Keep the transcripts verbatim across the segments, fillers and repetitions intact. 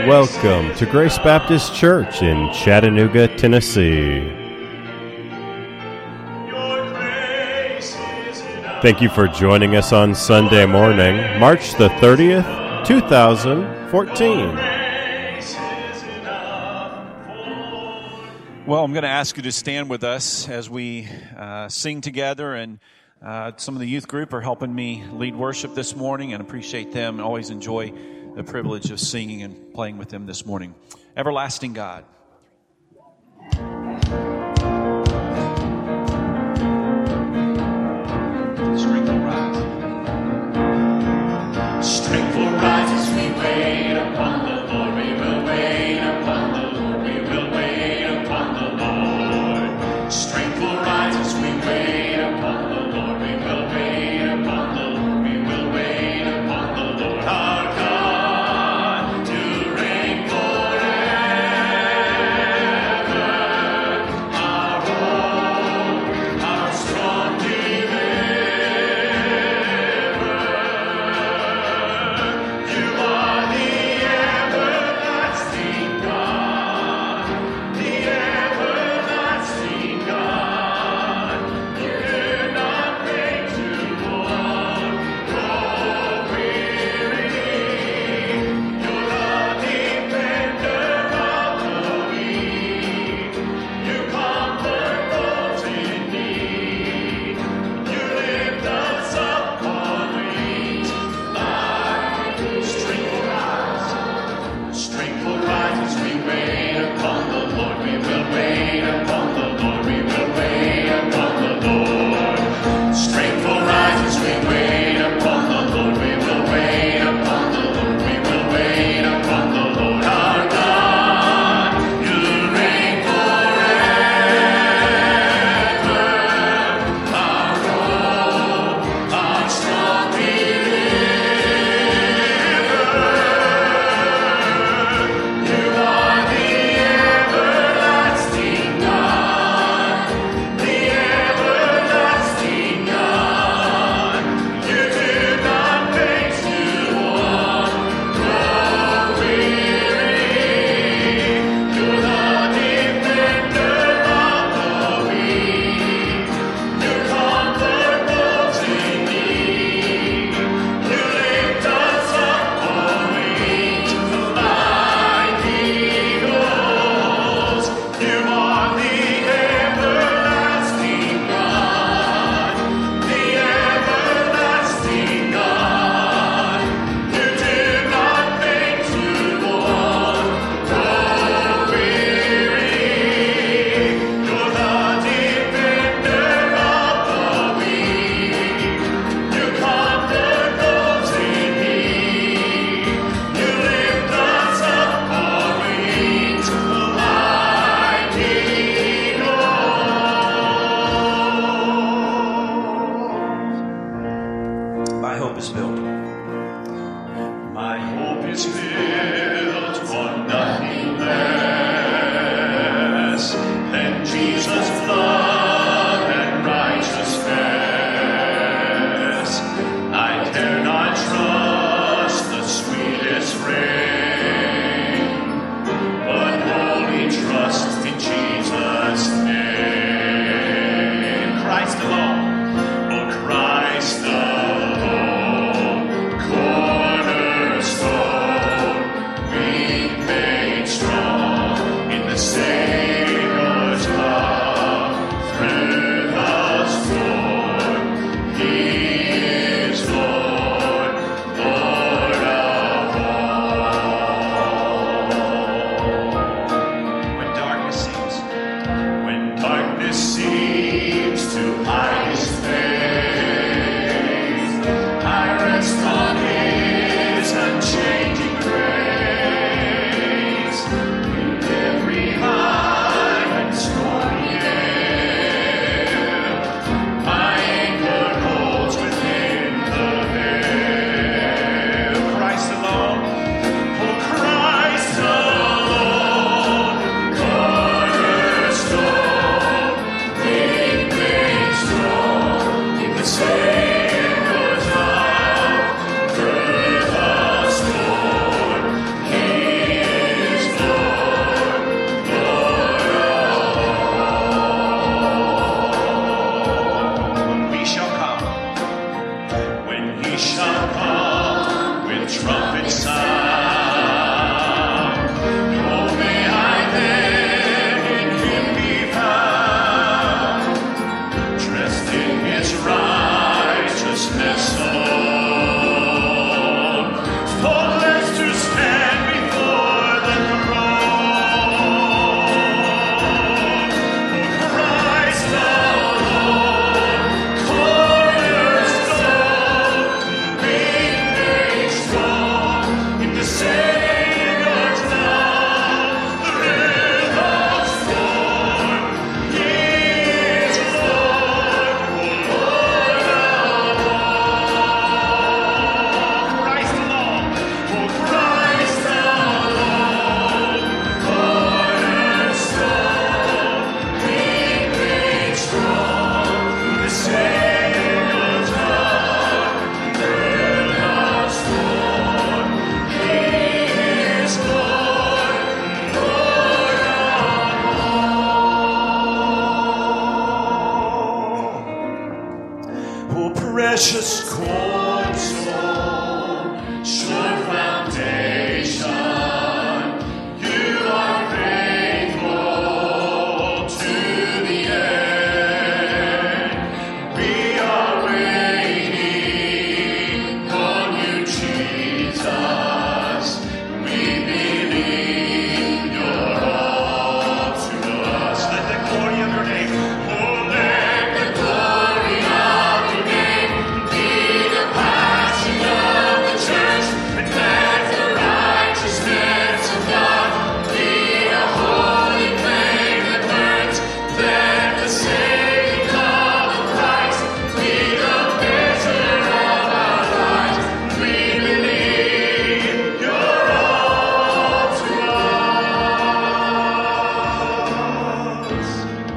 Welcome to Grace Baptist Church in Chattanooga, Tennessee. Thank you for joining us on Sunday morning, March the thirtieth, two thousand fourteen. Well, I'm going to ask you to stand with us as we uh, sing together, and uh, some of the youth group are helping me lead worship this morning, and appreciate them. I always enjoy the privilege of singing and playing with them this morning. Everlasting God. Strength will rise. Strength will rise as we wait upon the Lord. We will wait upon the Lord. We will wait upon the Lord. Strength will rise as we wait upon the Lord. We will wait upon the Lord. We will wait upon the Lord our God to reign forever. Our hope, our strong deliverer. You are the everlasting God, the everlasting God. You do not make to one grow weary. You're the defender of the weak. You comfort those in need. You lift us up on wings like strength will rise. Strength will rise as we wait upon the Lord. We will wait upon the Lord. We will wait upon the Lord. Strength will rise as we wait upon the Lord. We will wait upon the Lord. We will wait upon the Lord our God. You reign forever. Our hope, our strong deliverer. You are the everlasting God, the everlasting God. You do not make to one grow weary. You're the defender of the weak. You comfort those in need. You lift us up on wings like eagles. You are the everlasting God, the everlasting God. You do not make to one grow weary. You're the defender of the weak. You comfort those in need. You lift us up on wings like eagles. My hope is built. My hope is built on nothing less than Jesus' blood and righteousness. I dare not trust the sweetest rain, but wholly trust in Jesus' name. Christ alone, oh Christ alone, cornerstone, weak made strong in the Savior's love through the storm. He is Lord, Lord of all. When darkness seems, when darkness seems to hide his precious cornerstone, sure foundation. You are faithful to the end. We are waiting on you, Jesus. We believe you're all to us. Let the glory of your name, oh, let the glory of your name be the passion of the church, and let the righteousness of God be a holy flame that burns. Let the saving love of Christ be the measure of our lives. We believe you're all to us.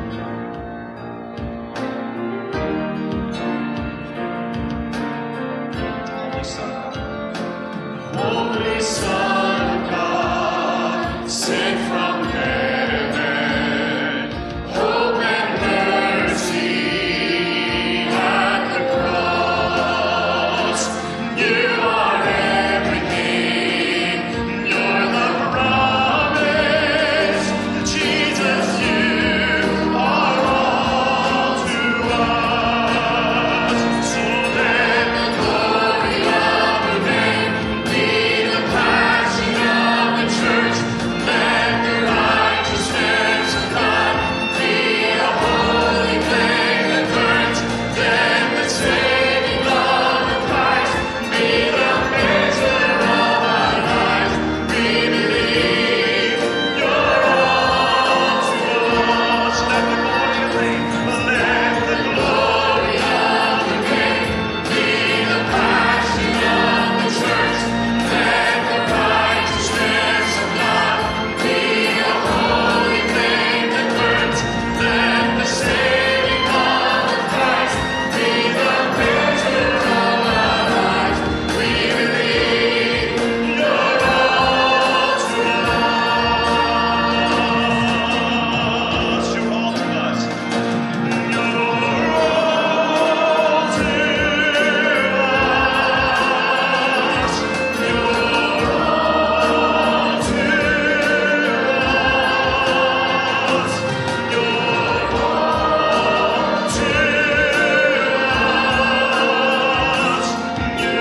Holy Son of God. Holy Son of God, sent from heaven, hope and mercy at the cross. You are everything, you're the promise. Jesus, you are all to us. So let the glory of your name be the passion of the church. Let the righteousness of God be a holy flame that burns. Let the saving love of Christ be the measure of our lives. We believe you're all to us. Let the glory of your name, let the glory of your name be the passion of the church. Let the righteousness of God be a holy flame that burns. Let the saving love of Christ be the measure of our lives. We believe you're all to us. You're all to us. You're all to us. You're all to us. You're all to us. You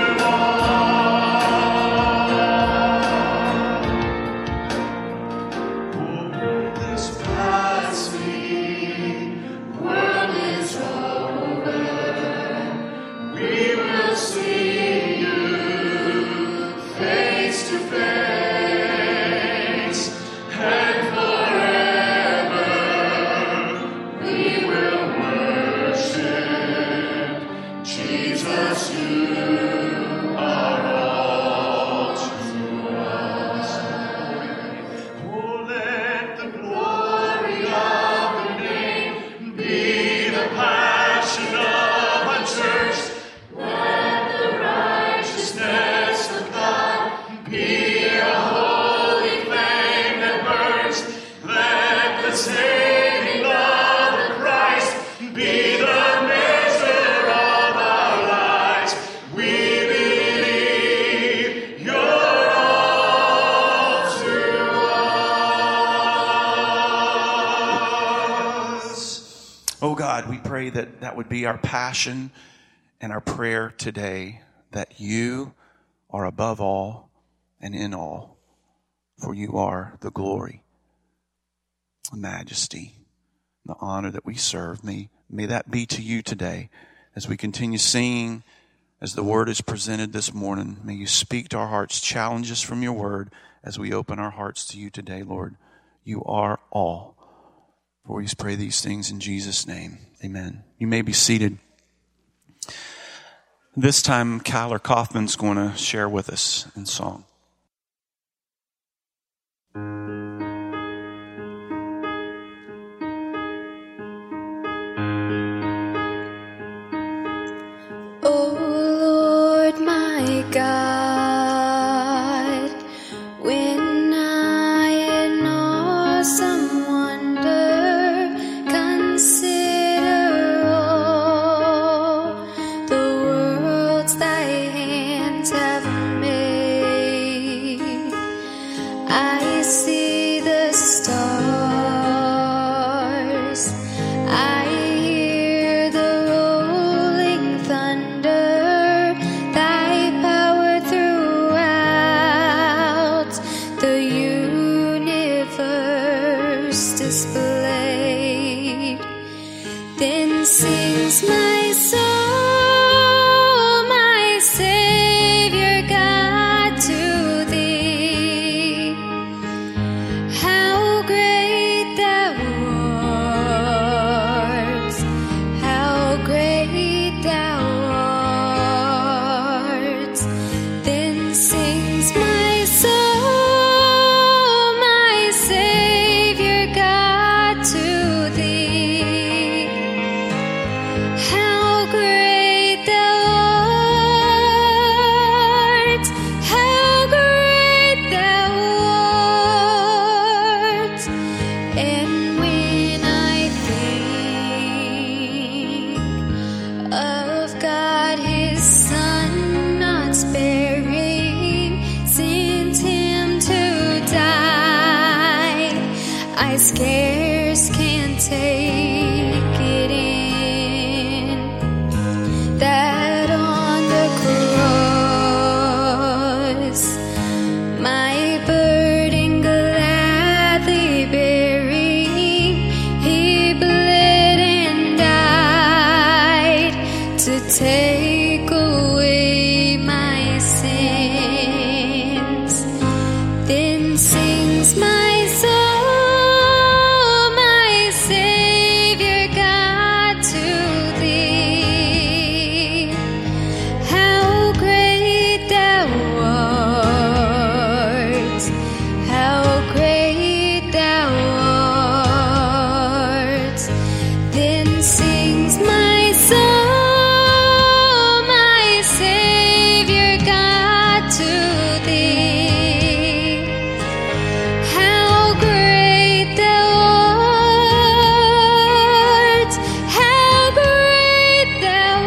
are. This past me, world is over. We will see you face to face, and forever we will worship Jesus. You are all to us. Oh, let the glory of your name be the passion of our church. Let the righteousness of God be a holy flame that burns. Let the saving love of Christ be the measure of our lives. We believe you're all to us. Oh God, we pray that that would be our passion and our prayer today, that you are above all and in all, for you are the glory, the majesty, the honor that we serve. May, may that be to you today as we continue singing, as the word is presented this morning. May you speak to our hearts, challenge us from your word as we open our hearts to you today, Lord. You are all. For we pray these things in Jesus' name. Amen. You may be seated. This time, Kyler Kaufman's going to share with us in song. Oh Lord, my God, when I in awesome wonder consider all the scarce can take it in, that on the cross my burden gladly bearing, he bled and died to take away my sins. Then sings my soul, my Savior God, to thee. How great thou art, how great thou art. Then sings my soul, my Savior God, to thee. How great thou art, how great thou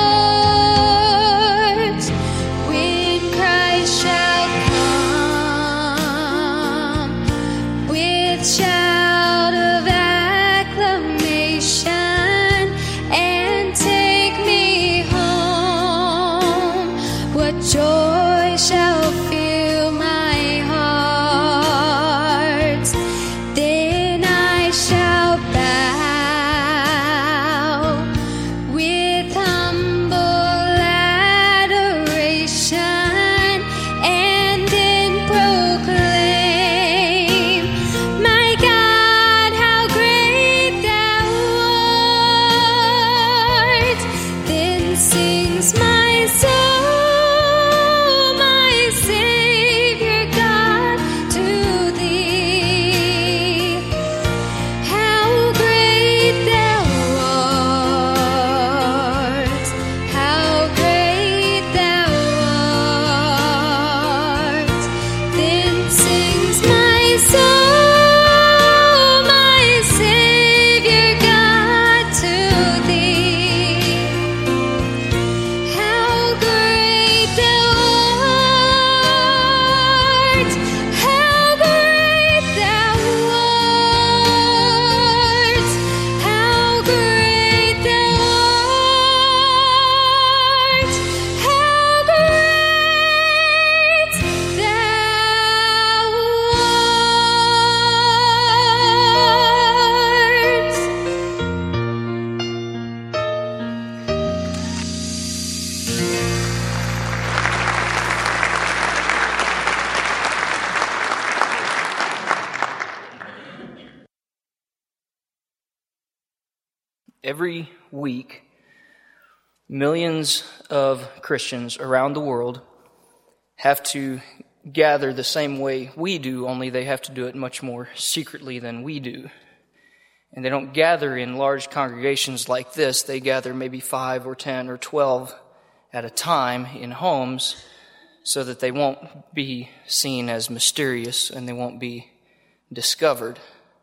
art. When Christ shall come with shout of acclamation and take me home, what joy shall fill my heart. Then I shall bow with humble adoration and then proclaim, my God, how great thou art. Then sings my soul, my Savior God, to thee. How great thou art, how great thou art. Then sings my soul, my Savior God, to thee. How great thou art, how great thou art, how great thou art, how great thou art. Every week, millions of Christians around the world have to gather the same way we do, only they have to do it much more secretly than we do. And they don't gather in large congregations like this. They gather maybe five or ten or twelve at a time in homes so that they won't be seen as mysterious and they won't be discovered.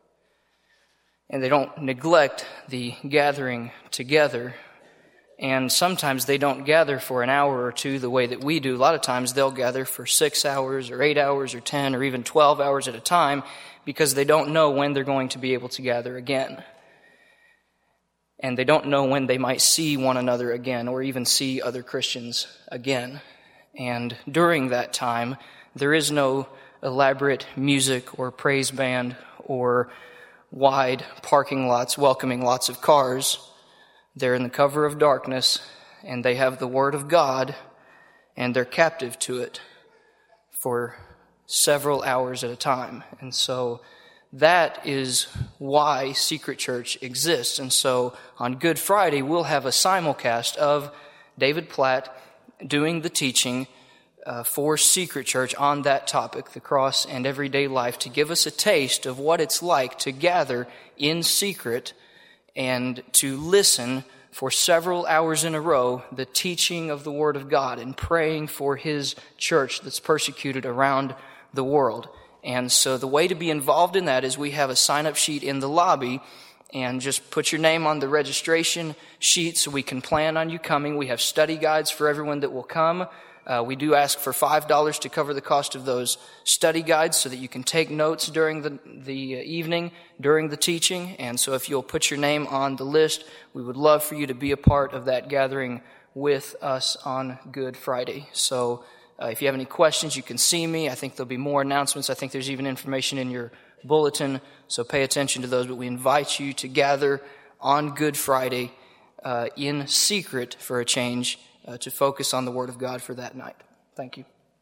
And they don't neglect the gathering together. And sometimes they don't gather for an hour or two the way that we do. A lot of times they'll gather for six hours or eight hours or ten or even twelve hours at a time because they don't know when they're going to be able to gather again. And they don't know when they might see one another again or even see other Christians again. And during that time, there is no elaborate music or praise band or wide parking lots welcoming lots of cars. They're in the cover of darkness, and they have the Word of God, and they're captive to it for several hours at a time. And so that is why Secret Church exists. And so on Good Friday, we'll have a simulcast of David Platt doing the teaching uh, for Secret Church on that topic, the cross and everyday life, to give us a taste of what it's like to gather in secret and to listen for several hours in a row the teaching of the Word of God and praying for His church that's persecuted around the world. And so the way to be involved in that is we have a sign-up sheet in the lobby, and just put your name on the registration sheet so we can plan on you coming. We have study guides for everyone that will come. Uh, we do ask for five dollars to cover the cost of those study guides so that you can take notes during the, the evening, during the teaching. And so if you'll put your name on the list, we would love for you to be a part of that gathering with us on Good Friday. So uh, if you have any questions, you can see me. I think there'll be more announcements. I think there's even information in your bulletin, so pay attention to those. But we invite you to gather on Good Friday uh, in secret for a change, Uh, to focus on the Word of God for that night. Thank you.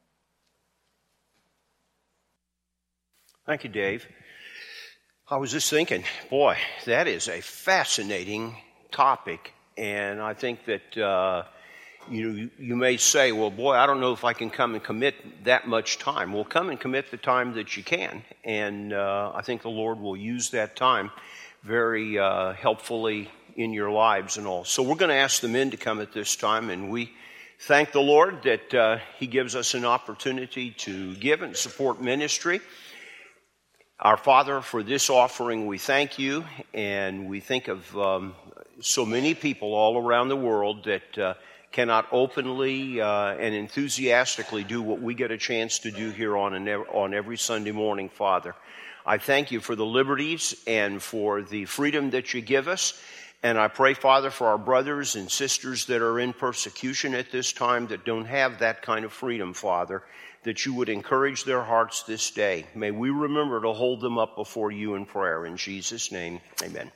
Thank you, Dave. I was just thinking, boy, that is a fascinating topic, and I think that uh, you you may say, well, boy, I don't know if I can come and commit that much time. Well, come and commit the time that you can, and uh, I think the Lord will use that time very uh, helpfully in your lives and all. So we're going to ask the men to come at this time, and we thank the Lord that uh, He gives us an opportunity to give and support ministry. Our Father, for this offering, we thank you, and we think of um, so many people all around the world that uh, cannot openly uh, and enthusiastically do what we get a chance to do here on, an, on every Sunday morning, Father. I thank you for the liberties and for the freedom that you give us. And I pray, Father, for our brothers and sisters that are in persecution at this time that don't have that kind of freedom, Father, that you would encourage their hearts this day. May we remember to hold them up before you in prayer. In Jesus' name, amen.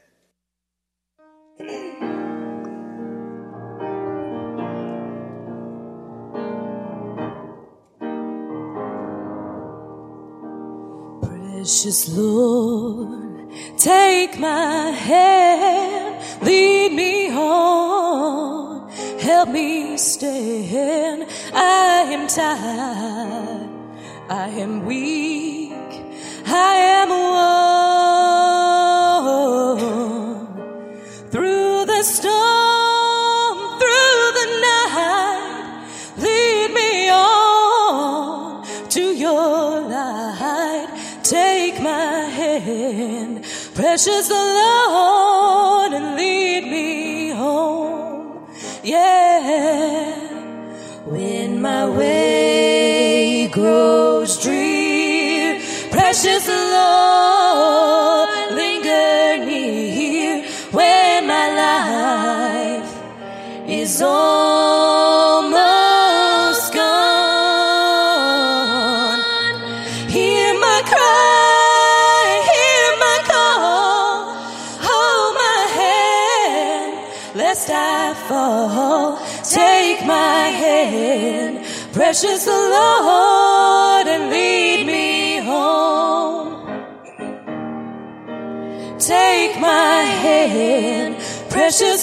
Precious Lord, take my hand, lead me on, help me stand. I am tired, I am weak, I am worn. Through the storm, through the night, lead me on to your light. Take my hand, precious Lord, and lead me home. Yeah. When my way grows drear, precious Lord, linger near. When my life is almost gone, hear my cry, hear my call, hold my hand, lest I fall. Take my hand, precious Lord, and lead me home. Take my hand, precious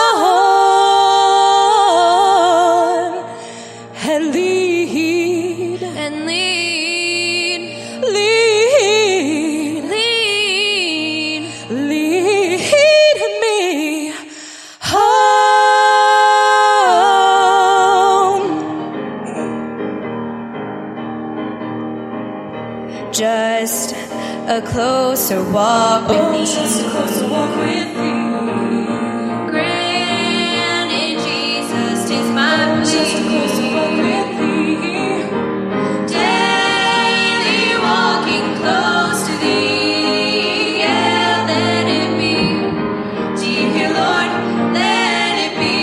Lord, and lead, and lead, lead, lead, lead me home. just a closer walk with me. Just a closer walk with me. Granted, Jesus, 'tis my plea. Just a closer walk with me. Daily walking close to thee. Yeah, let it be. Dear Lord, let it be.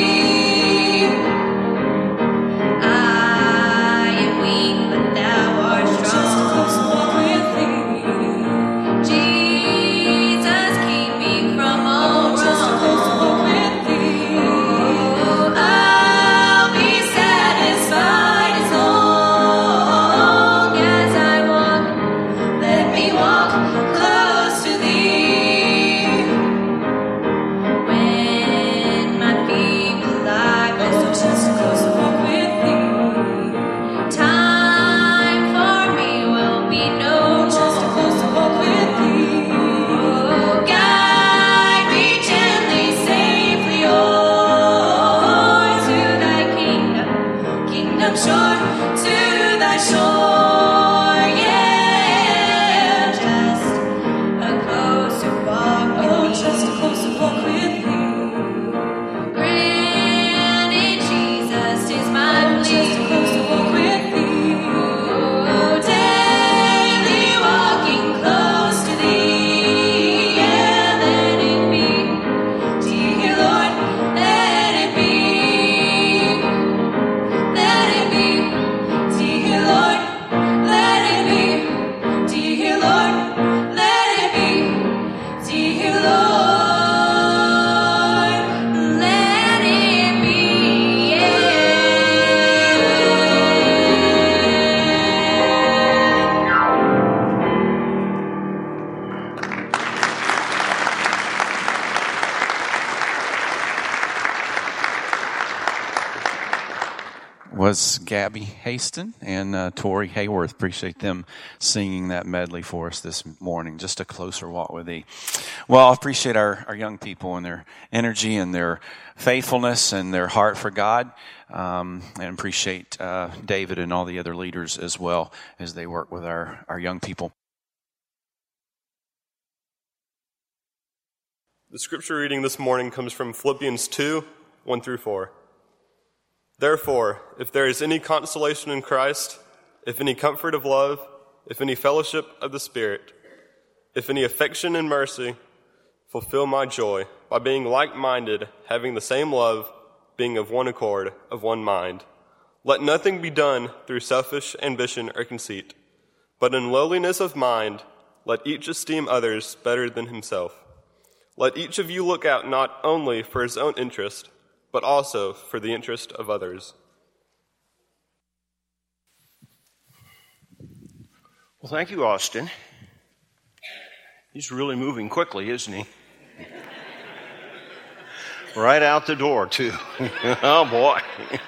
I am weak, but thou art strong. Just a closer walk with me. Jesus, keep me from all was Gabby Haston and uh, Tori Hayworth. Appreciate them singing that medley for us this morning. Just a closer walk with Thee. Well, I appreciate our, our young people and their energy and their faithfulness and their heart for God. Um, and appreciate uh, David and all the other leaders as well as they work with our, our young people. The scripture reading this morning comes from Philippians two, one through four. Therefore, if there is any consolation in Christ, if any comfort of love, if any fellowship of the Spirit, if any affection and mercy, fulfill my joy by being like-minded, having the same love, being of one accord, of one mind. Let nothing be done through selfish ambition or conceit, but in lowliness of mind, let each esteem others better than himself. Let each of you look out not only for his own interest, but also for the interest of others. Well, thank you, Austin. He's really moving quickly, isn't he? Right out the door, too. Oh, boy.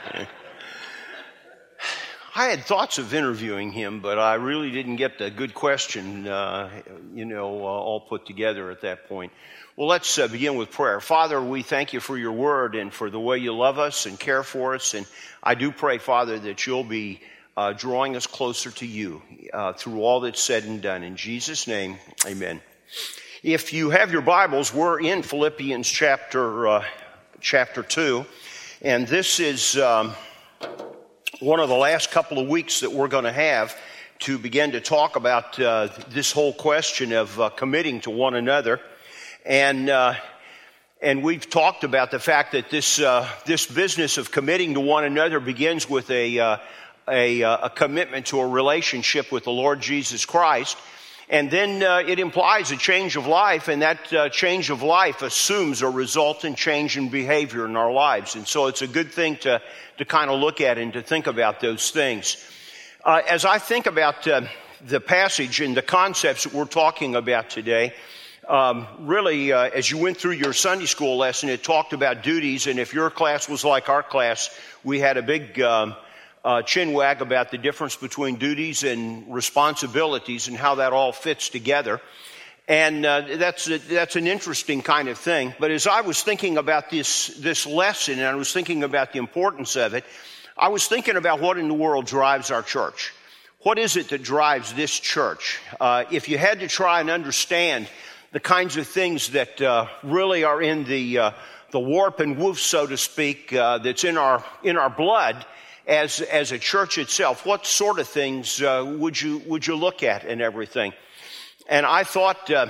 I had thoughts of interviewing him, but I really didn't get the good question, uh, you know, uh, all put together at that point. Well, let's uh, begin with prayer. Father, we thank you for your word and for the way you love us and care for us. And I do pray, Father, that you'll be uh, drawing us closer to you uh, through all that's said and done. In Jesus' name, amen. If you have your Bibles, we're in Philippians chapter uh, chapter two. And this is um, one of the last couple of weeks that we're going to have to begin to talk about uh, this whole question of uh, committing to one another. And uh, and we've talked about the fact that this uh, this business of committing to one another begins with a uh, a, a commitment to a relationship with the Lord Jesus Christ, and then uh, it implies a change of life, and that uh, change of life assumes a resultant change in behavior in our lives. And so it's a good thing to to kind of look at and to think about those things. Uh, as I think about uh, the passage and the concepts that we're talking about today. Um, really, uh, as you went through your Sunday school lesson, it talked about duties, and if your class was like our class, we had a big um, uh, chin wag about the difference between duties and responsibilities and how that all fits together. And uh, that's a, that's an interesting kind of thing. But as I was thinking about this this lesson, and I was thinking about the importance of it, I was thinking about what in the world drives our church. What is it that drives this church? Uh, if you had to try and understand the kinds of things that uh, really are in the uh, the warp and woof, so to speak, uh, that's in our in our blood as as a church itself. What sort of things uh, would you would you look at and everything? And I thought uh,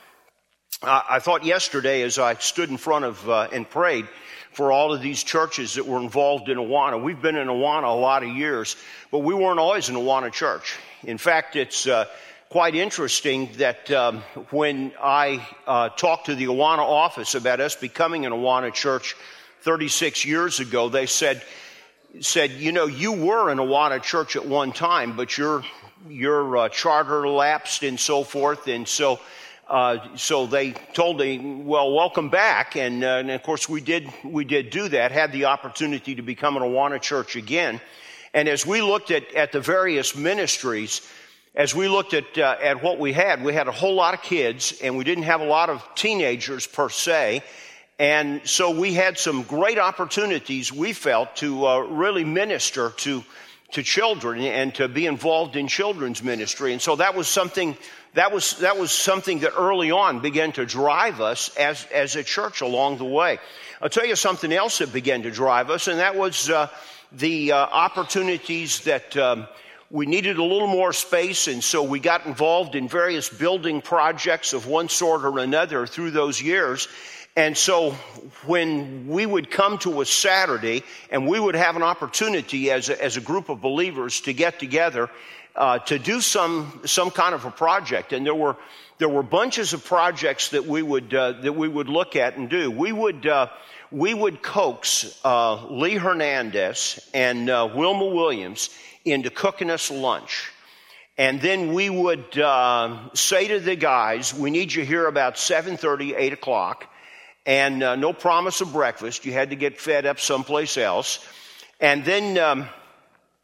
I thought yesterday as I stood in front of uh, and prayed for all of these churches that were involved in Awana. We've been in Awana a lot of years, but we weren't always an Awana church. In fact, it's uh, quite interesting that um, when I uh, talked to the Awana office about us becoming an Awana church thirty-six years ago, they said, said, you know, you were an Awana church at one time, but your your uh, charter lapsed and so forth, and so uh, so they told me, well, welcome back, and, uh, and of course we did we did do that, had the opportunity to become an Awana church again, and as we looked at at the various ministries. As we looked at uh, at what we had, we had a whole lot of kids, and we didn't have a lot of teenagers per se. And so we had some great opportunities, we felt, to uh, really minister to to children and to be involved in children's ministry. And so that was something that was that was something that early on began to drive us as as a church along the way. I'll tell you something else that began to drive us, and that was uh, the uh, opportunities that. Um, We needed a little more space, and so we got involved in various building projects of one sort or another through those years. And so when we would come to a Saturday and we would have an opportunity as a, as a group of believers to get together uh, to do some some kind of a project, and there were there were bunches of projects that we would uh, that we would look at and do. We would uh, we would coax uh, Lee Hernandez and uh, Wilma Williams into cooking us lunch. And then we would uh, say to the guys, we need you here about seven thirty, eight o'clock, and uh, no promise of breakfast. You had to get fed up someplace else. And then um,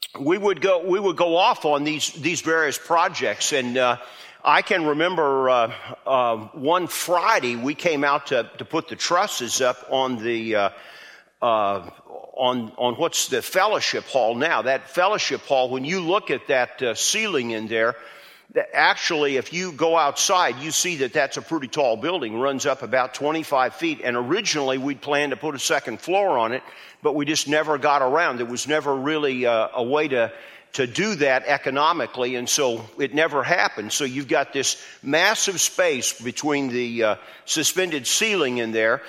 we would go we would go off on these these various projects, and uh, I can remember uh, uh, one Friday we came out to to put the trusses up on the uh, uh, on on what's the fellowship hall now. That fellowship hall, when you look at that uh, ceiling in there, that actually, if you go outside, you see that that's a pretty tall building, runs up about twenty-five feet. And originally, we'd planned to put a second floor on it, but we just never got around. There was never really uh, a way to to do that economically, and so it never happened. So you've got this massive space between the uh, suspended ceiling in there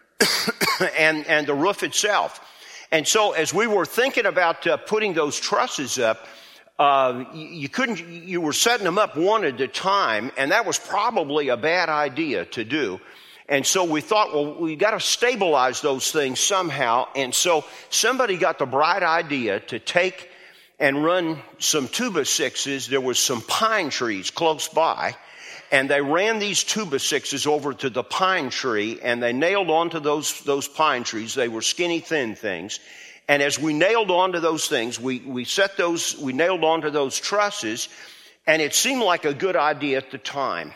and and the roof itself. And so as we were thinking about uh, putting those trusses up, uh, you, you couldn't, you were setting them up one at a time, and that was probably a bad idea to do. And so we thought, well, we got to stabilize those things somehow. And so somebody got the bright idea to take and run some tuba sixes. There was some pine trees close by, and they ran these tuba sixes over to the pine tree, and they nailed onto those those pine trees. They were skinny, thin things. And as we nailed onto those things, we we set those, we nailed onto those trusses, and it seemed like a good idea at the time.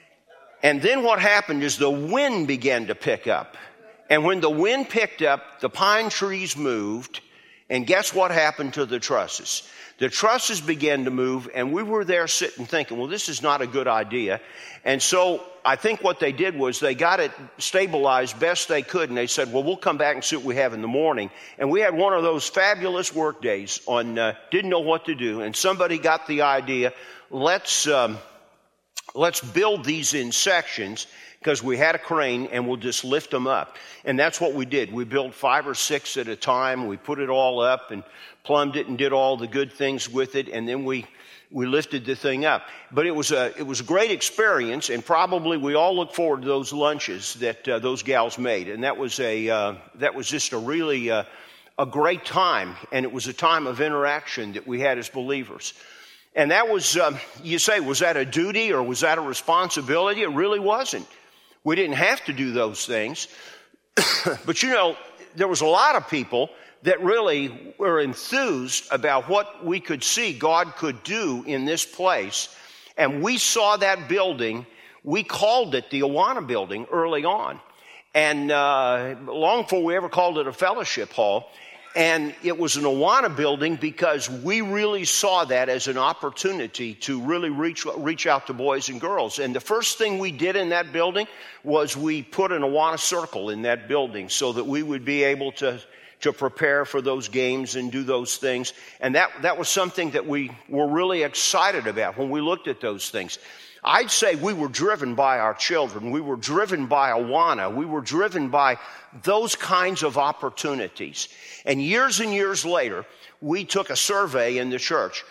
And then what happened is the wind began to pick up. And when the wind picked up, the pine trees moved, and guess what happened to the trusses? The trusses began to move, and we were there sitting thinking, well, this is not a good idea. And so I think what they did was they got it stabilized best they could, and they said, well, we'll come back and see what we have in the morning. And we had one of those fabulous work days on, uh, didn't know what to do, and somebody got the idea, let's, um, let's build these in sections, because we had a crane, and we'll just lift them up. And that's what we did. We built five or six at a time. We put it all up and plumbed it and did all the good things with it, and then we we lifted the thing up. But it was a it was a great experience, and probably we all look forward to those lunches that uh, those gals made. And that was a uh, that was just a really uh, a great time, and it was a time of interaction that we had as believers. And that was, um, you say, was that a duty or was that a responsibility? It really wasn't. We didn't have to do those things. But you know, there was a lot of people that really were enthused about what we could see God could do in this place. And we saw that building, we called it the Awana Building early on. And uh, long before we ever called it a fellowship hall. And it was an Awana building because we really saw that as an opportunity to really reach reach out to boys and girls. And the first thing we did in that building was we put an Awana circle in that building so that we would be able to, to prepare for those games and do those things. And that, that was something that we were really excited about when we looked at those things. I'd say we were driven by our children. We were driven by Awana. We were driven by those kinds of opportunities. And years and years later, we took a survey in the church.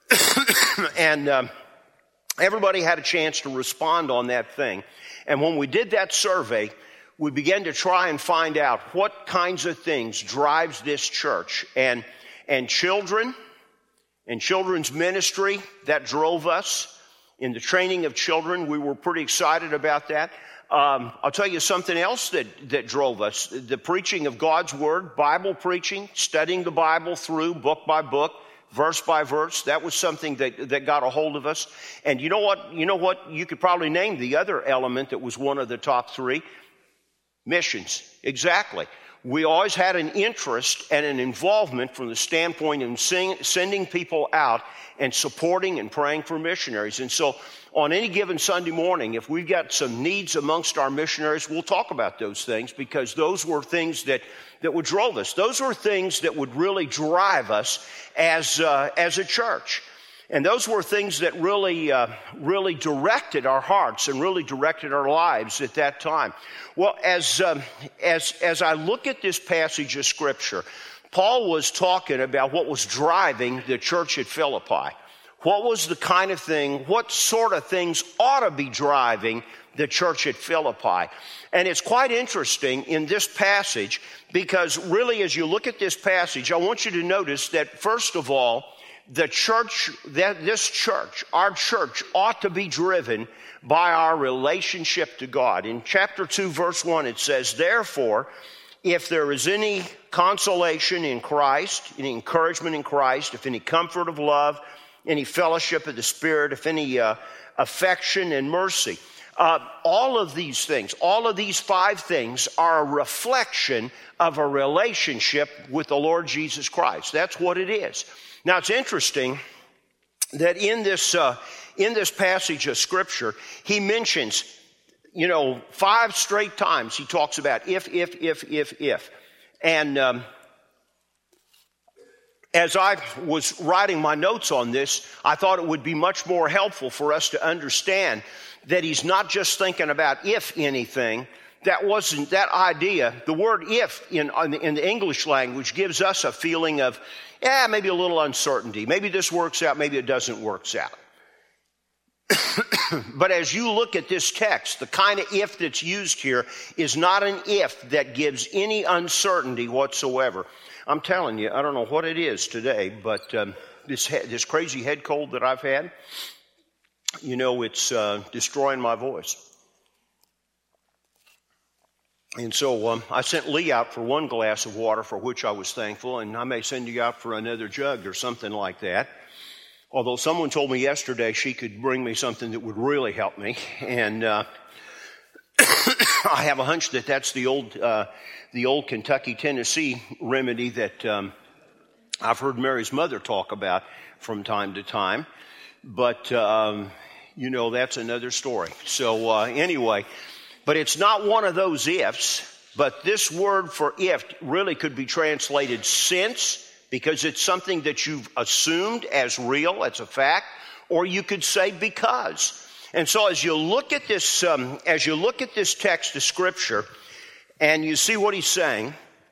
and um, everybody had a chance to respond on that thing. And when we did that survey, we began to try and find out what kinds of things drives this church. And, and children, and children's ministry, that drove us. In the training of children, we were pretty excited about that. Um, I'll tell you something else that, that drove us. The preaching of God's Word, Bible preaching, studying the Bible through book by book, verse by verse. That was something that, that got a hold of us. And you know what? You know what? You could probably name the other element that was one of the top three. Missions. Exactly. We always had an interest and an involvement from the standpoint of sing, sending people out and supporting and praying for missionaries. And so on any given Sunday morning, if we've got some needs amongst our missionaries, we'll talk about those things because those were things that, that would drove us. Those were things that would really drive us as, uh, as a church. And those were things that really, uh, really directed our hearts and really directed our lives at that time. Well, as, um, as, as I look at this passage of Scripture, Paul was talking about what was driving the church at Philippi. What was the kind of thing, what sort of things ought to be driving the church at Philippi? And it's quite interesting in this passage because really as you look at this passage, I want you to notice that first of all, the church, that this church, our church, ought to be driven by our relationship to God. In chapter two, verse one, it says, therefore, if there is any consolation in Christ, any encouragement in Christ, if any comfort of love, any fellowship of the Spirit, if any uh, affection and mercy. Uh, all of these things, all of these five things are a reflection of a relationship with the Lord Jesus Christ. That's what it is. Now, it's interesting that in this uh, in this passage of Scripture, he mentions, you know, five straight times he talks about if, if, if, if, if. And um, as I was writing my notes on this, I thought it would be much more helpful for us to understand that he's not just thinking about if anything. That wasn't that idea. The word if in, in the English language gives us a feeling of, yeah, maybe a little uncertainty. Maybe this works out, maybe it doesn't work out. But as you look at this text, the kind of if that's used here is not an if that gives any uncertainty whatsoever. I'm telling you, I don't know what it is today, but um, this he- this crazy head cold that I've had, you know, it's uh, destroying my voice. And so um, I sent Lee out for one glass of water, for which I was thankful, and I may send you out for another jug or something like that. Although someone told me yesterday she could bring me something that would really help me, and uh, I have a hunch that that's the old uh, the old Kentucky Tennessee remedy that um, I've heard Mary's mother talk about from time to time. But um, you know, that's another story. So uh, anyway, but it's not one of those ifs. But this word for if really could be translated since, because it's something that you've assumed as real, as a fact, or you could say because. And so as you look at this, um, as you look at this text of Scripture, and you see what he's saying,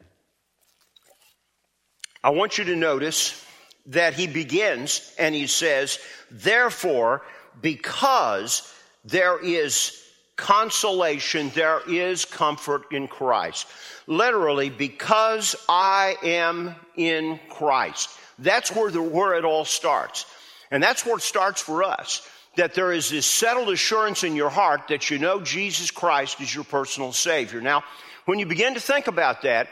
I want you to notice that he begins and he says, therefore, because there is consolation, there is comfort in Christ. Literally, because I am in Christ. That's where the where it all starts. And that's where it starts for us. That there is this settled assurance in your heart that you know Jesus Christ is your personal Savior. Now, when you begin to think about that,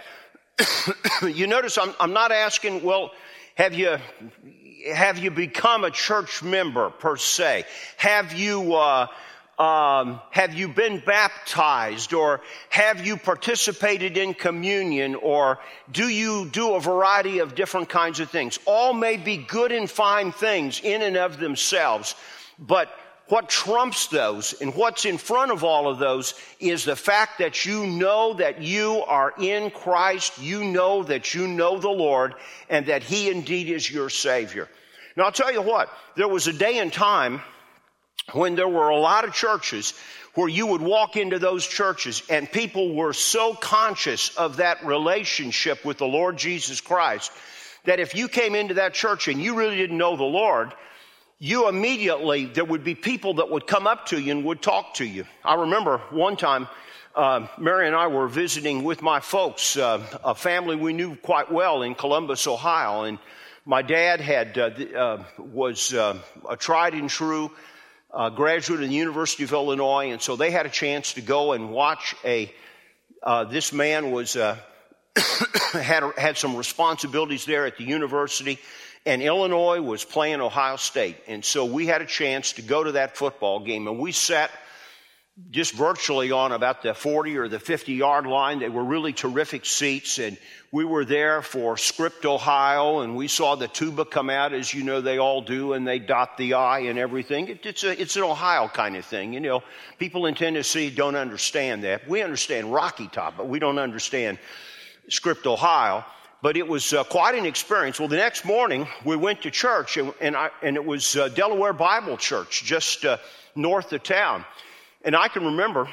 you notice I'm, I'm not asking, well, have you have you become a church member per se? Have you uh, Um, have you been baptized, or have you participated in communion, or do you do a variety of different kinds of things? All may be good and fine things in and of themselves, but what trumps those and what's in front of all of those is the fact that you know that you are in Christ, you know that you know the Lord, and that He indeed is your Savior. Now, I'll tell you what, there was a day and time when there were a lot of churches where you would walk into those churches and people were so conscious of that relationship with the Lord Jesus Christ that if you came into that church and you really didn't know the Lord, you immediately, there would be people that would come up to you and would talk to you. I remember one time, uh, Mary and I were visiting with my folks, uh, a family we knew quite well in Columbus, Ohio, and my dad had uh, uh, was uh, a tried and true Uh, graduate of the University of Illinois, and so they had a chance to go and watch a, uh, this man was, uh, had, had some responsibilities there at the university, and Illinois was playing Ohio State, and so we had a chance to go to that football game, and we sat just virtually on about the forty or the fifty yard line. They were really terrific seats, and we were there for Script, Ohio, and we saw the tuba come out, as you know they all do, and they dot the I and everything. It, it's, a, it's an Ohio kind of thing. You know, people in Tennessee don't understand that. We understand Rocky Top, but we don't understand Script, Ohio. But it was uh, quite an experience. Well, the next morning, we went to church, and, and, I, and it was uh, Delaware Bible Church, just uh, north of town. And I can remember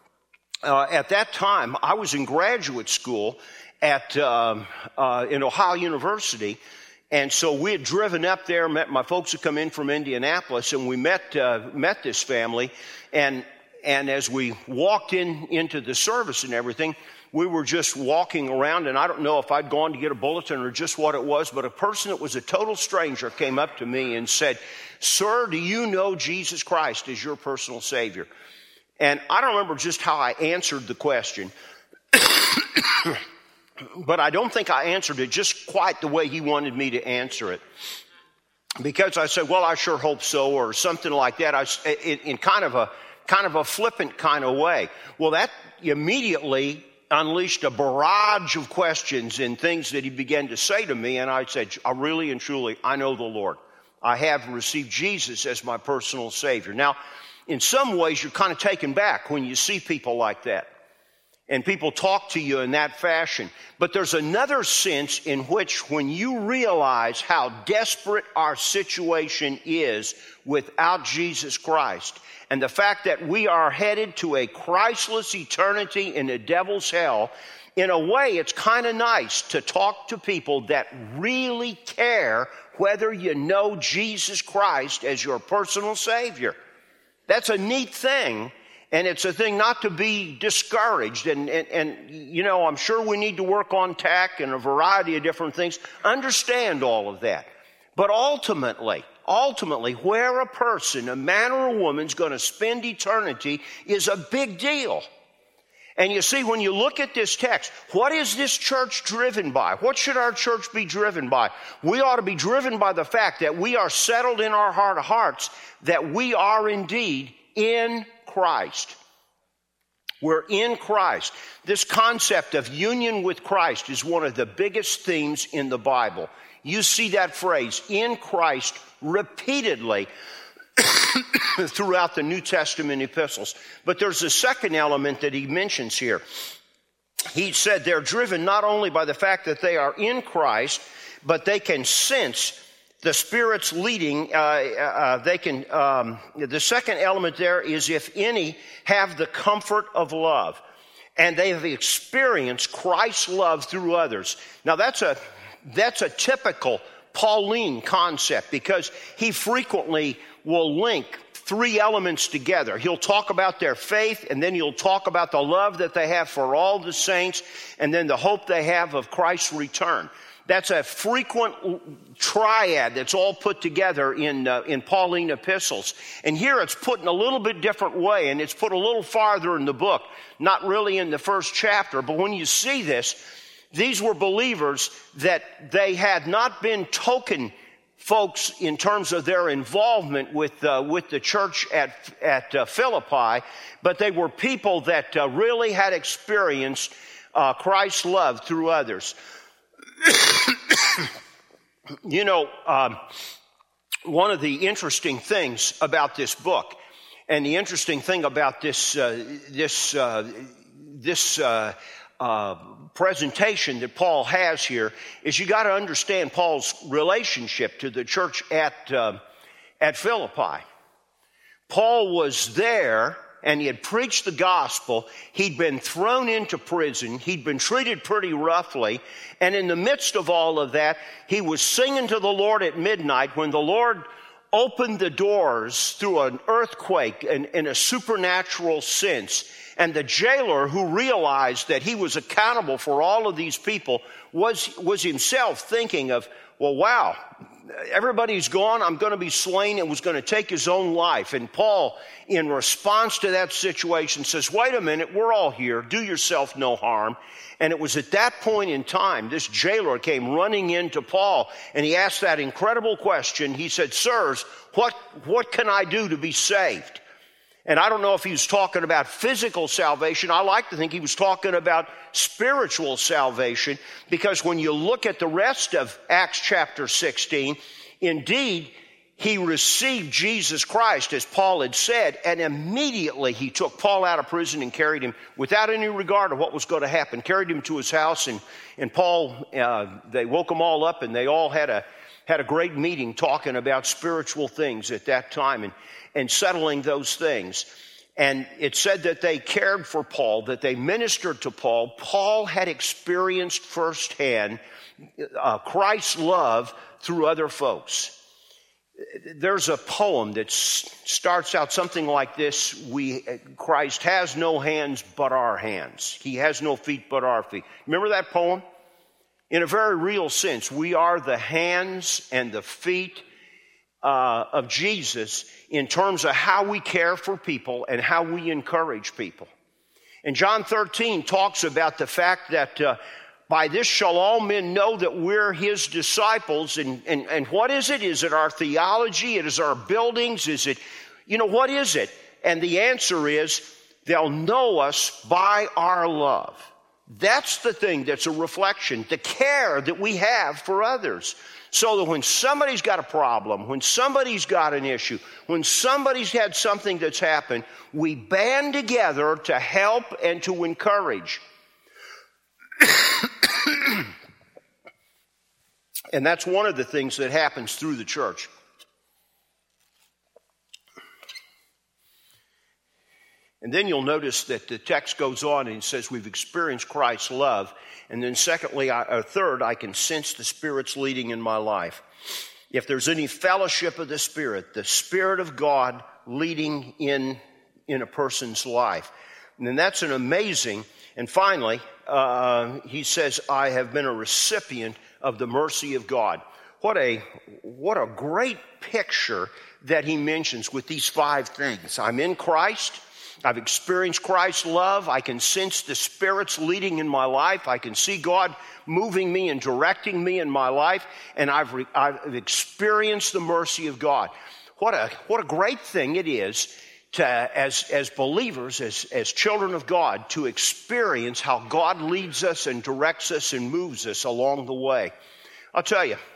uh, at that time, I was in graduate school at um, uh, in Ohio University, and so we had driven up there. Met my folks had come in from Indianapolis, and we met uh, met this family. And and as we walked in into the service and everything, we were just walking around, and I don't know if I'd gone to get a bulletin or just what it was, but a person that was a total stranger came up to me and said, "Sir, do you know Jesus Christ as your personal Savior?" And I don't remember just how I answered the question, but I don't think I answered it just quite the way he wanted me to answer it. Because I said, well, I sure hope so, or something like that, I, in, in kind of a kind of a flippant kind of way. Well, that immediately unleashed a barrage of questions and things that he began to say to me, and I said, I really and truly, I know the Lord. I have received Jesus as my personal Savior. Now, in some ways, you're kind of taken back when you see people like that, and people talk to you in that fashion. But there's another sense in which when you realize how desperate our situation is without Jesus Christ, and the fact that we are headed to a Christless eternity in the devil's hell, in a way, it's kind of nice to talk to people that really care whether you know Jesus Christ as your personal Savior. That's a neat thing, and it's a thing not to be discouraged. And, and, and, you know, I'm sure we need to work on tact and a variety of different things. Understand all of that. But ultimately, ultimately, where a person, a man or a woman, is going to spend eternity is a big deal. And you see, when you look at this text, what is this church driven by? What should our church be driven by? We ought to be driven by the fact that we are settled in our heart of hearts that we are indeed in Christ. We're in Christ. This concept of union with Christ is one of the biggest themes in the Bible. You see that phrase, in Christ, repeatedly throughout the New Testament epistles. But there's a second element that he mentions here. He said they're driven not only by the fact that they are in Christ, but they can sense the Spirit's leading. Uh, uh, they can. Um, the second element there is, if any, have the comfort of love, and they have experienced Christ's love through others. Now that's a that's a typical Pauline concept, because he frequently will link three elements together. He'll talk about their faith, and then he'll talk about the love that they have for all the saints, and then the hope they have of Christ's return. That's a frequent triad that's all put together in uh, in Pauline epistles. And here it's put in a little bit different way, and it's put a little farther in the book, not really in the first chapter. But when you see this, these were believers that they had not been token folks in terms of their involvement with uh, with the church at at uh, Philippi, but they were people that uh, really had experienced uh, Christ's love through others. You know, um, one of the interesting things about this book, and the interesting thing about this uh, this uh, this uh, uh, presentation that Paul has here, is you got to understand Paul's relationship to the church at uh, at Philippi. Paul was there, and he had preached the gospel. He'd been thrown into prison. He'd been treated pretty roughly. And in the midst of all of that, he was singing to the Lord at midnight when the Lord opened the doors through an earthquake in, in a supernatural sense. And the jailer, who realized that he was accountable for all of these people, was, was himself thinking of, well, wow, everybody's gone, I'm going to be slain, and was going to take his own life. And Paul, in response to that situation, says, wait a minute, we're all here, do yourself no harm. And it was at that point in time, this jailer came running into Paul, and he asked that incredible question. He said, sirs, what, what can I do to be saved? And I don't know if he was talking about physical salvation. I like to think he was talking about spiritual salvation, because when you look at the rest of Acts chapter sixteen, indeed, he received Jesus Christ, as Paul had said, and immediately he took Paul out of prison and carried him, without any regard of what was going to happen, carried him to his house, and, and Paul, uh, they woke them all up, and they all had a had a great meeting talking about spiritual things at that time, and, and settling those things. And it said that they cared for Paul, that they ministered to Paul. Paul had experienced firsthand uh, Christ's love through other folks. There's a poem that s- starts out something like this: "We Christ has no hands but our hands. He has no feet but our feet." Remember that poem? In a very real sense, we are the hands and the feet uh, of Jesus in terms of how we care for people and how we encourage people. And John thirteen talks about the fact that uh, by this shall all men know that we're his disciples. And, and, and what is it? Is it our theology? It is our buildings? Is it, you know, what is it? And the answer is, they'll know us by our love. That's the thing that's a reflection, the care that we have for others. So that when somebody's got a problem, when somebody's got an issue, when somebody's had something that's happened, we band together to help and to encourage. And that's one of the things that happens through the church. And then you'll notice that the text goes on and it says we've experienced Christ's love. And then secondly, I, or third, I can sense the Spirit's leading in my life. If there's any fellowship of the Spirit, the Spirit of God leading in, in a person's life. And then that's an amazing, and finally, uh, he says, I have been a recipient of the mercy of God. What a, what a great picture that he mentions with these five things. I'm in Christ. I've experienced Christ's love. I can sense the Spirit's leading in my life. I can see God moving me and directing me in my life. And I've, re- I've experienced the mercy of God. What a, what a great thing it is to, as, as believers, as, as children of God, to experience how God leads us and directs us and moves us along the way. I'll tell you,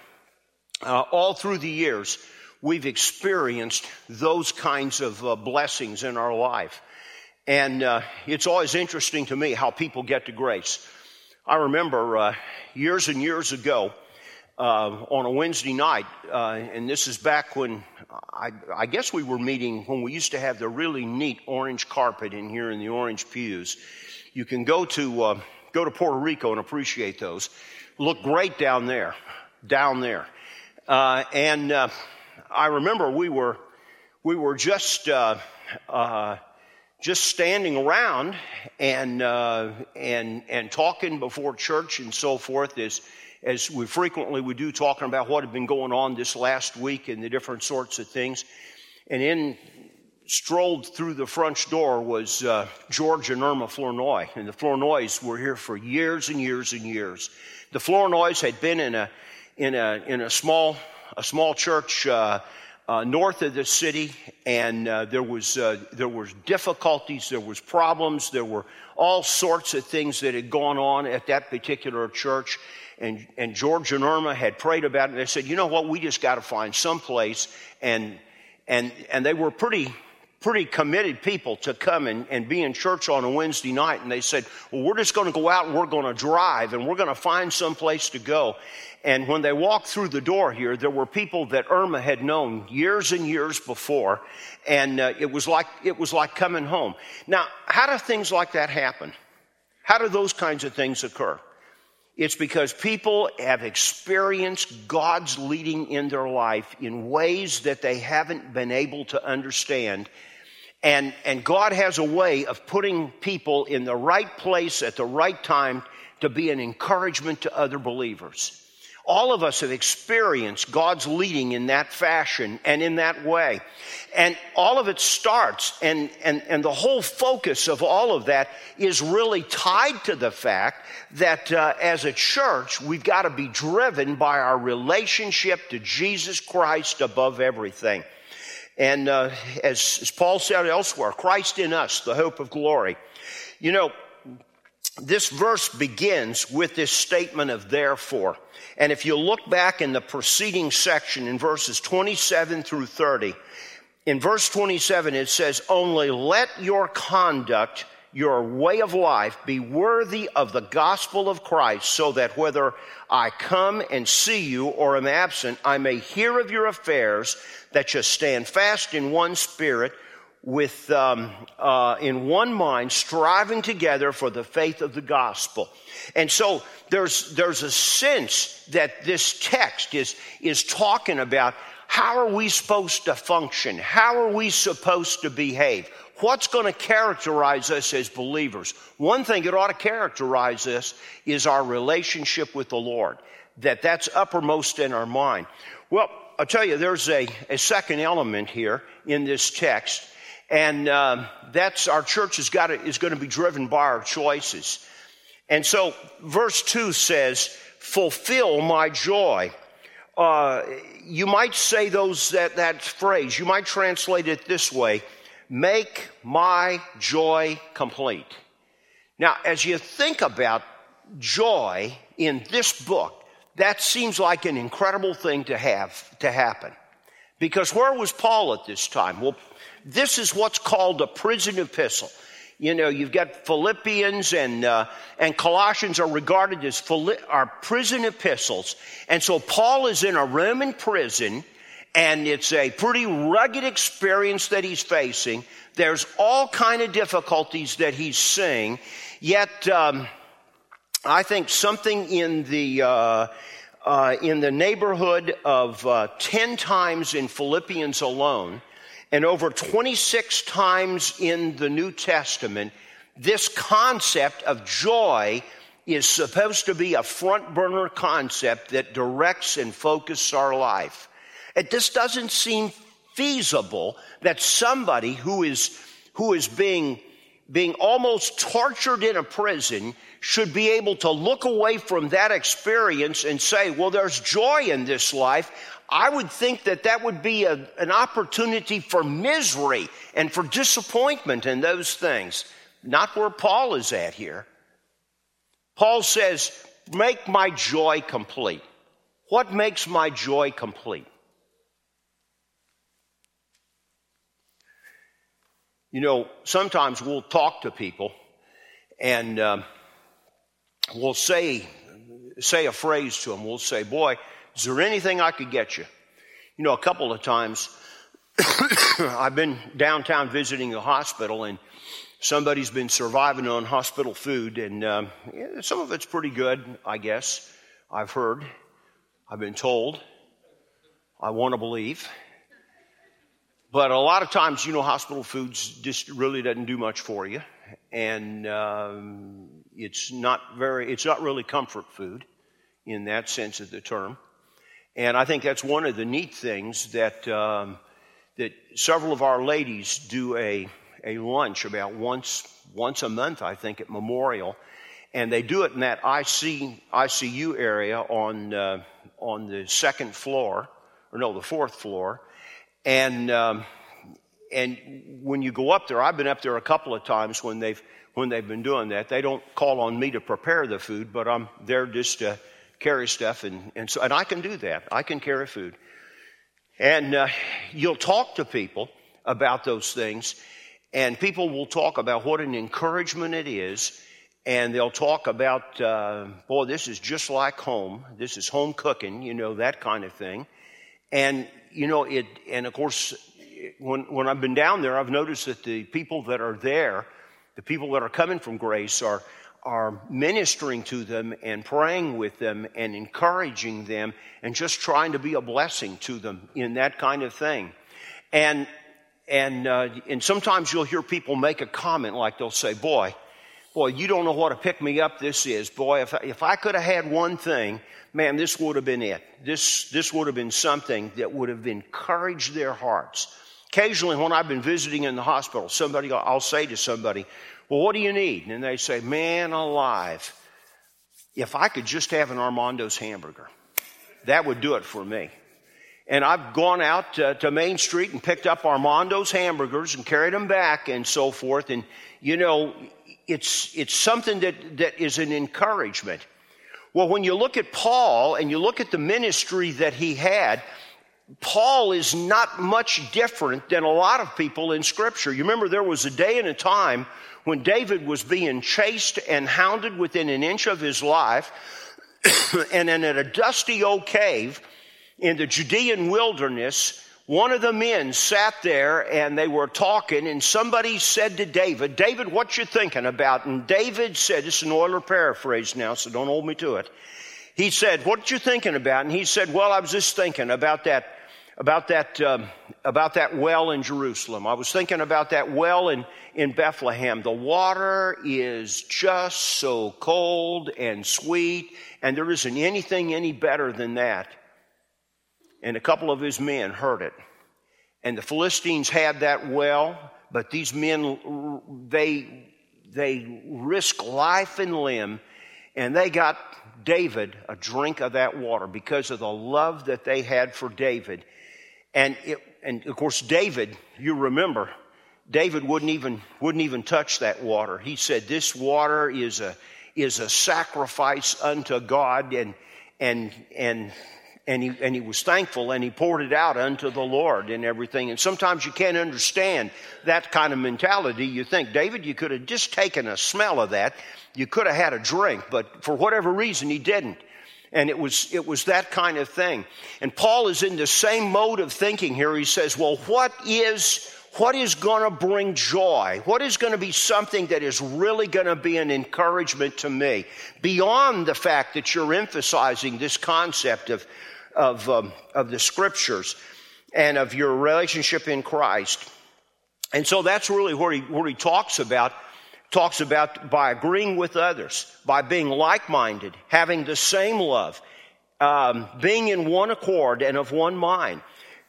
uh, all through the years, we've experienced those kinds of uh, blessings in our life. And uh, it's always interesting to me how people get to grace. I remember uh, years and years ago uh, on a Wednesday night, uh, and this is back when I, I guess we were meeting when we used to have the really neat orange carpet in here in the orange pews. You can go to uh, go to Puerto Rico and appreciate those. Look great down there, down there. Uh, and uh, I remember we were we were just uh, uh, just standing around and uh, and and talking before church and so forth, as as we frequently would do, talking about what had been going on this last week and the different sorts of things. And in strolled through the front door was uh, George and Irma Flournoy, and the Flournoys were here for years and years and years. The Flournoys had been in a in a in a small a small church uh, uh, north of the city, and uh, there was uh, there was difficulties, there was problems, there were all sorts of things that had gone on at that particular church. And and George and Irma had prayed about it, and they said, you know what, we just got to find some place, and and and they were pretty pretty committed people to come and, and be in church on a Wednesday night. And they said, well, we're just going to go out and we're going to drive and we're going to find some place to go. And when they walked through the door here, there were people that Irma had known years and years before. And uh, it was like it was like coming home. Now, how do things like that happen? How do those kinds of things occur? It's because people have experienced God's leading in their life in ways that they haven't been able to understand. And, and God has a way of putting people in the right place at the right time to be an encouragement to other believers. All of us have experienced God's leading in that fashion and in that way. And all of it starts, and, and, and the whole focus of all of that is really tied to the fact that uh, as a church, we've got to be driven by our relationship to Jesus Christ above everything. And uh, as, as Paul said elsewhere, Christ in us, the hope of glory. You know, this verse begins with this statement of therefore. And if you look back in the preceding section in verses twenty-seven through thirty, in verse twenty-seven it says, only let your conduct, your way of life, be worthy of the gospel of Christ, so that whether I come and see you or am absent, I may hear of your affairs, that you stand fast in one spirit, with um, uh, in one mind, striving together for the faith of the gospel. And so there's there's a sense that this text is is talking about how are we supposed to function? How are we supposed to behave? What's going to characterize us as believers? One thing that ought to characterize us is our relationship with the Lord, that that's uppermost in our mind. Well, I'll tell you, there's a, a second element here in this text. And um, that's our church has got to, is going to be driven by our choices. And so verse two says, fulfill my joy. Uh, you might say those that, that phrase, you might translate it this way, make my joy complete. Now, as you think about joy in this book, that seems like an incredible thing to have, to happen. Because where was Paul at this time? Well, this is what's called a prison epistle. You know, you've got Philippians and uh, and Colossians are regarded as Phili- are prison epistles. And so Paul is in a Roman prison, and it's a pretty rugged experience that he's facing. There's all kind of difficulties that he's seeing. Yet, um, I think something in the uh, uh, in the neighborhood of uh, ten times in Philippians alone, and over twenty-six times in the New Testament, this concept of joy is supposed to be a front burner concept that directs and focuses our life. It just doesn't seem feasible that somebody who is who is being being almost tortured in a prison should be able to look away from that experience and say, well, there's joy in this life. I would think that that would be a, an opportunity for misery and for disappointment and those things. Not where Paul is at here. Paul says, make my joy complete. What makes my joy complete? You know, sometimes we'll talk to people and um, we'll say, say a phrase to them. We'll say, boy, is there anything I could get you? You know, a couple of times I've been downtown visiting a hospital and somebody's been surviving on hospital food, and um, yeah, some of it's pretty good, I guess. I've heard. I've been told. I want to believe. But a lot of times, you know, hospital foods just really doesn't do much for you. And um, it's not very, it's not really comfort food in that sense of the term. And I think that's one of the neat things that um, that several of our ladies do a a lunch about once once a month, I think, at Memorial, and they do it in that I C U area on uh, on the second floor, or no, the fourth floor, and um, and when you go up there, I've been up there a couple of times when they've when they've been doing that. They don't call on me to prepare the food, but I'm there just to carry stuff, and, and so and I can do that. I can carry food. And uh, you'll talk to people about those things, and people will talk about what an encouragement it is, and they'll talk about, uh, boy, this is just like home. This is home cooking, you know, that kind of thing. And, you know, it, and of course, when, when I've been down there, I've noticed that the people that are there, the people that are coming from Grace are are ministering to them and praying with them and encouraging them and just trying to be a blessing to them in that kind of thing. And and uh, and sometimes you'll hear people make a comment like they'll say, boy, boy, you don't know what a pick-me-up this is. Boy, if I, if I could have had one thing, man, this would have been it. This, this would have been something that would have encouraged their hearts. Occasionally when I've been visiting in the hospital, somebody, I'll say to somebody, well, what do you need? And they say, man alive, if I could just have an Armando's hamburger, that would do it for me. And I've gone out uh, to Main Street and picked up Armando's hamburgers and carried them back and so forth. And, you know, it's it's something that, that is an encouragement. Well, when you look at Paul and you look at the ministry that he had, Paul is not much different than a lot of people in Scripture. You remember there was a day and a time when David was being chased and hounded within an inch of his life, and then at a dusty old cave in the Judean wilderness, one of the men sat there and they were talking, and somebody said to David, David, what you thinking about? And David said, this is an Euler paraphrase now, so don't hold me to it. He said, what you thinking about? And he said, well, I was just thinking about that About that, um, about that well in Jerusalem. I was thinking about that well in, in Bethlehem. The water is just so cold and sweet, and there isn't anything any better than that. And a couple of his men heard it. And the Philistines had that well, but these men, they, they risk life and limb, and they got David a drink of that water because of the love that they had for David. And it, and of course, David, you remember, David wouldn't even wouldn't even touch that water. He said, "This water is a is a sacrifice unto God," and and and and he and he was thankful, and he poured it out unto the Lord and everything. And sometimes you can't understand that kind of mentality. You think, David, you could have just taken a smell of that. You could have had a drink, but for whatever reason, he didn't. And it was it was that kind of thing. And Paul is in the same mode of thinking here. He says, well, what is what is going to bring joy? What is going to be something that is really going to be an encouragement to me? Beyond the fact that you're emphasizing this concept of, of, um, of the Scriptures and of your relationship in Christ. And so that's really where he, where he talks about talks about by agreeing with others, by being like-minded, having the same love, um, being in one accord and of one mind.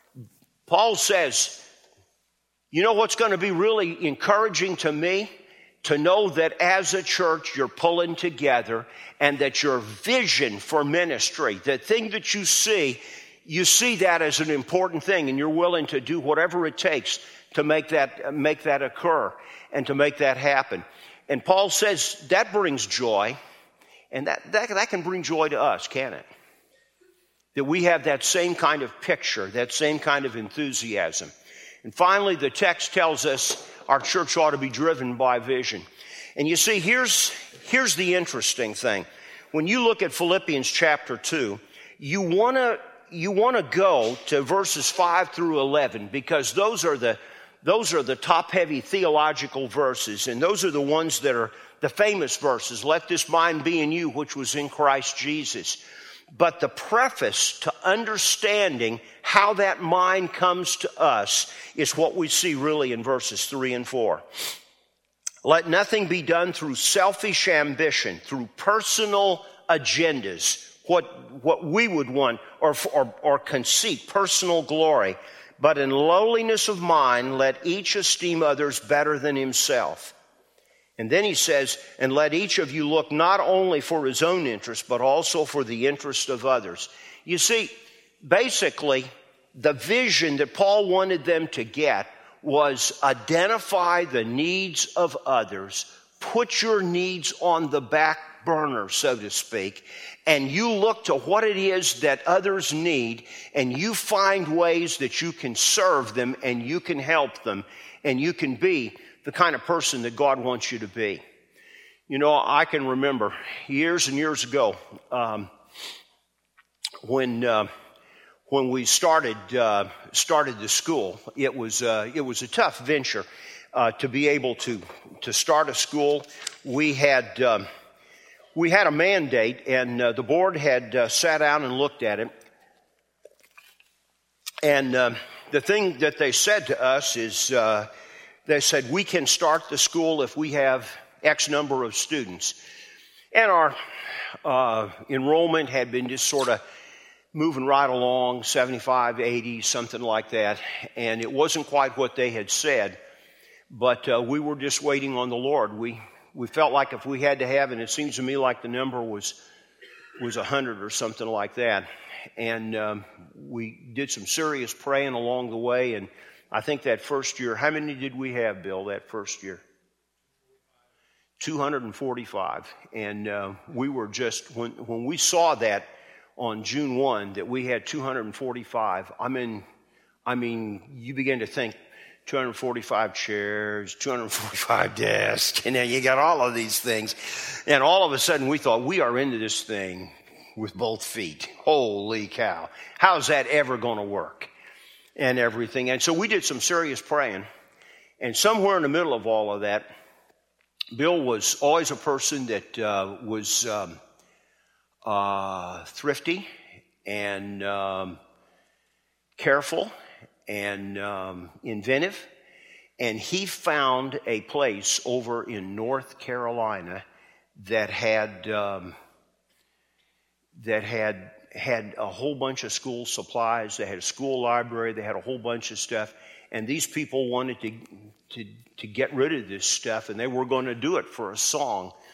Paul says, you know what's going to be really encouraging to me? To know that as a church you're pulling together and that your vision for ministry, the thing that you see, you see that as an important thing and you're willing to do whatever it takes to make that, make that occur and to make that happen. And Paul says that brings joy, and that, that, that can bring joy to us, can't it? That we have that same kind of picture, that same kind of enthusiasm. And finally, the text tells us our church ought to be driven by vision. And you see, here's, here's the interesting thing. When you look at Philippians chapter two, you want to you want to go to verses five through eleven, because those are the those are the top-heavy theological verses, and those are the ones that are the famous verses. Let this mind be in you, which was in Christ Jesus. But the preface to understanding how that mind comes to us is what we see really in verses three and four. Let nothing be done through selfish ambition, through personal agendas, what, what we would want, or, or, or conceit, personal glory. But in lowliness of mind, let each esteem others better than himself. And then he says, and let each of you look not only for his own interest, but also for the interest of others. You see, basically, the vision that Paul wanted them to get was identify the needs of others, put your needs on the back burner, so to speak, and you look to what it is that others need, and you find ways that you can serve them and you can help them, and you can be the kind of person that God wants you to be. You know, I can remember years and years ago um, when uh, when we started uh, started the school. It was uh, it was a tough venture uh, to be able to to start a school. We had um, we had a mandate, and uh, the board had uh, sat down and looked at it. And uh, the thing that they said to us is, uh, they said, we can start the school if we have X number of students. And our uh, enrollment had been just sort of moving right along, seventy-five, eighty, something like that. And it wasn't quite what they had said, but uh, we were just waiting on the Lord. We we felt like if we had to have, and it seems to me like the number was was a hundred or something like that. And um, we did some serious praying along the way, and I think that first year, how many did we have, Bill, that first year? two hundred forty-five. And uh, we were just, when, when we saw that on June first, that we had two hundred forty-five, I mean, I mean, you begin to think two hundred forty-five chairs, two hundred forty-five desks, and then you got all of these things. And all of a sudden we thought, we are into this thing with both feet. Holy cow. How's that ever going to work? And everything. And so we did some serious praying. And somewhere in the middle of all of that, Bill was always a person that uh, was um, uh, thrifty and um, careful and um, inventive. And he found a place over in North Carolina that had um, that had had a whole bunch of school supplies. They had a school library. They had a whole bunch of stuff. And these people wanted to, to, to get rid of this stuff, and they were going to do it for a song.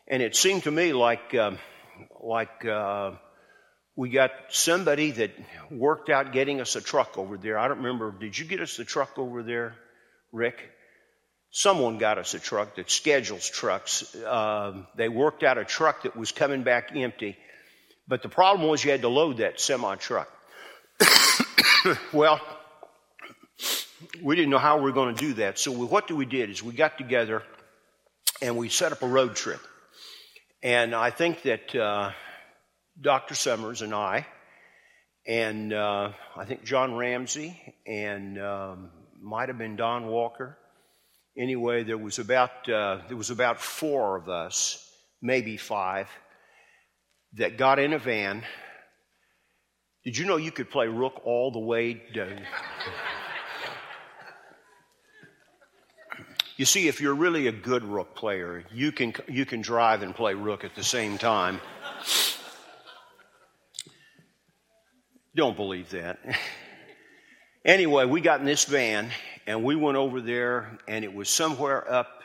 And it seemed to me like, um, like uh, we got somebody that worked out getting us a truck over there. I don't remember, did you get us the truck over there, Rick? Someone got us a truck that schedules trucks. Uh, they worked out a truck that was coming back empty. But the problem was you had to load that semi-truck. Well, we didn't know how we were going to do that. So we, what we did is we got together and we set up a road trip. And I think that uh, Doctor Summers and I, and uh, I think John Ramsey, and um, might have been Don Walker. Anyway, there was about uh, there was about four of us, maybe five, that got in a van. Did you know you could play rook all the way to... You see, if you're really a good rook player, you can you can drive and play rook at the same time. Don't believe that. Anyway, we got in this van, and we went over there, and it was somewhere up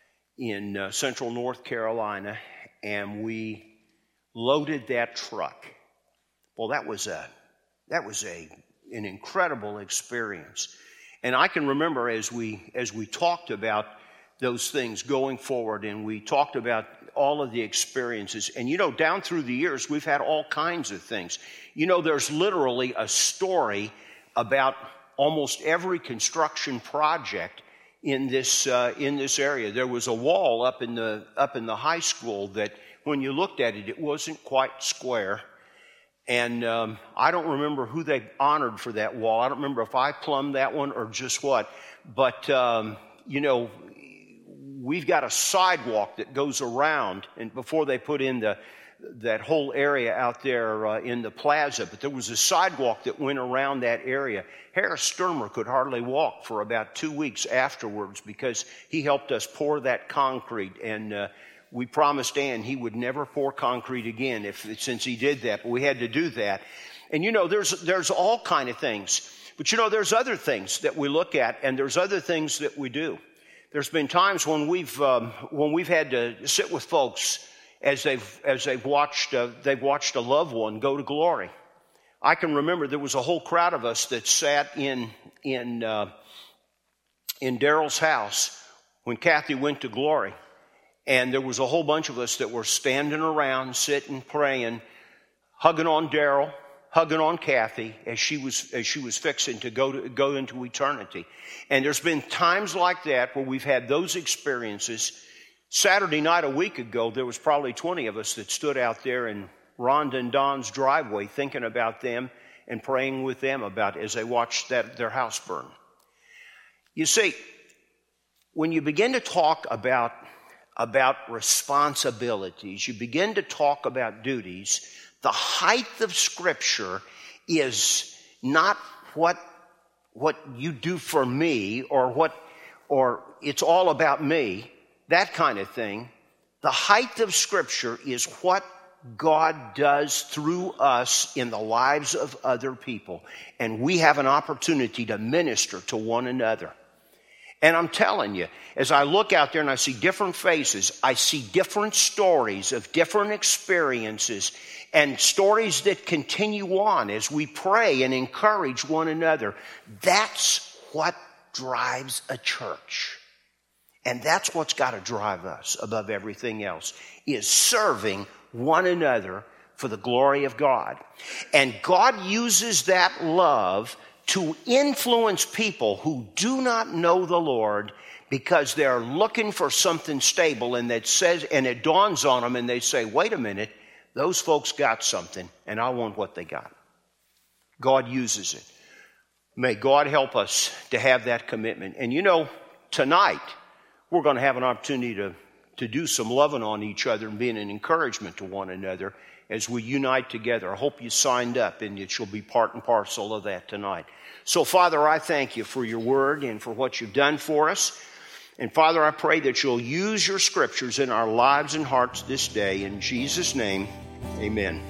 in uh, central North Carolina, and we loaded that truck. Well, that was a that was a an incredible experience. And I can remember as we as we talked about those things going forward, and we talked about all of the experiences. And, you know, down through the years, we've had all kinds of things. You know, there's literally a story about almost every construction project in this uh, in this area. There was a wall up in the up in the high school that, when you looked at it, it wasn't quite square. And um, I don't remember who they honored for that wall. I don't remember if I plumbed that one or just what. But, um, you know, we've got a sidewalk that goes around, and before they put in the that whole area out there uh, in the plaza. But there was a sidewalk that went around that area. Harris Sturmer could hardly walk for about two weeks afterwards because he helped us pour that concrete. And uh, we promised Ann he would never pour concrete again if since he did that. But we had to do that. And, you know, there's there's all kind of things. But, you know, there's other things that we look at, and there's other things that we do. There's been times when we've um, when we've had to sit with folks as they've as they've watched uh, they've watched a loved one go to glory. I can remember there was a whole crowd of us that sat in in uh, in Daryl's house when Kathy went to glory, and there was a whole bunch of us that were standing around, sitting, praying, hugging on Daryl, hugging on Kathy as she was as she was fixing to go to go into eternity. And there's been times like that where we've had those experiences. Saturday night a week ago, there was probably twenty of us that stood out there in Rhonda and Don's driveway thinking about them and praying with them about as they watched that their house burn. You see, when you begin to talk about about responsibilities, you begin to talk about duties, the height of Scripture is not what what you do for me or what or it's all about me, that kind of thing. The height of Scripture is what God does through us in the lives of other people. And we have an opportunity to minister to one another. And I'm telling you, as I look out there and I see different faces, I see different stories of different experiences and stories that continue on as we pray and encourage one another. That's what drives a church. And that's what's got to drive us above everything else, is serving one another for the glory of God. And God uses that love to influence people who do not know the Lord because they're looking for something stable, and that says, and it dawns on them and they say, wait a minute, those folks got something and I want what they got. God uses it. May God help us to have that commitment. And you know, tonight we're going to have an opportunity to, to do some loving on each other and being an encouragement to one another as we unite together. I hope you signed up and that you'll be part and parcel of that tonight. So, Father, I thank you for your word and for what you've done for us. And, Father, I pray that you'll use your scriptures in our lives and hearts this day. In Jesus' name, amen.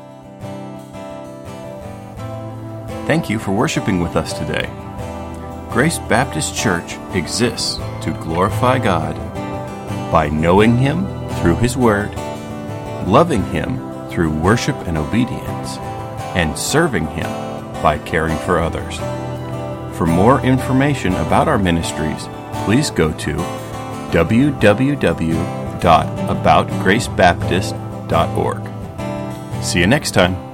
Thank you for worshiping with us today. Grace Baptist Church exists to glorify God by knowing Him through His Word, loving Him through worship and obedience, and serving Him by caring for others. For more information about our ministries, please go to w w w dot about grace baptist dot org. See you next time.